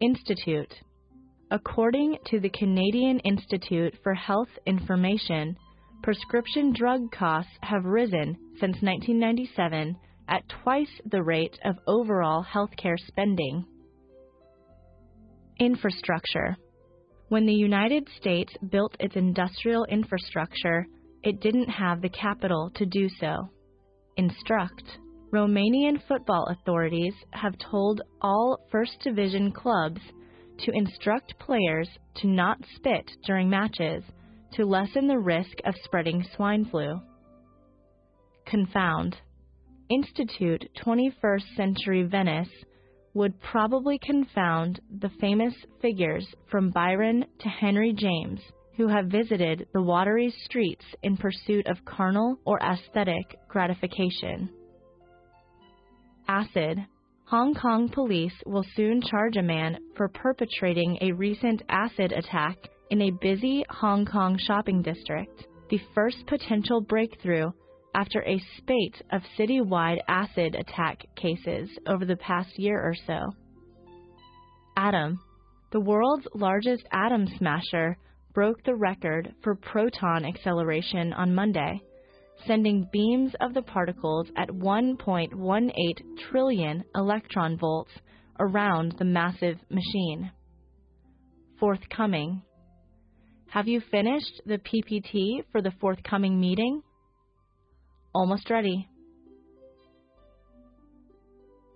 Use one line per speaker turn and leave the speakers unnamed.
Institute. According to the Canadian Institute for Health Information, prescription drug costs have risen since 1997 at twice the rate of overall healthcare spending. Infrastructure. When the United States built its industrial infrastructure, it didn't have the capital to do so. Instruct. Romanian football authorities have told all First Division clubs to instruct players to not spit during matches to lessen the risk of spreading swine flu. Confound. Institute 21st Century Venice would probably confound the famous figures from Byron to Henry James who have visited the watery streets in pursuit of carnal or aesthetic gratification. Acid. Hong Kong police will soon charge a man for perpetrating a recent acid attack in a busy Hong Kong shopping district, the first potential breakthrough after a spate of citywide acid attack cases over the past year or so. Atom. The world's largest atom smasher broke the record for proton acceleration on Monday, sending beams of the particles at 1.18 trillion electron volts around the massive machine. Forthcoming. Have you finished the PPT for the forthcoming meeting? Almost ready.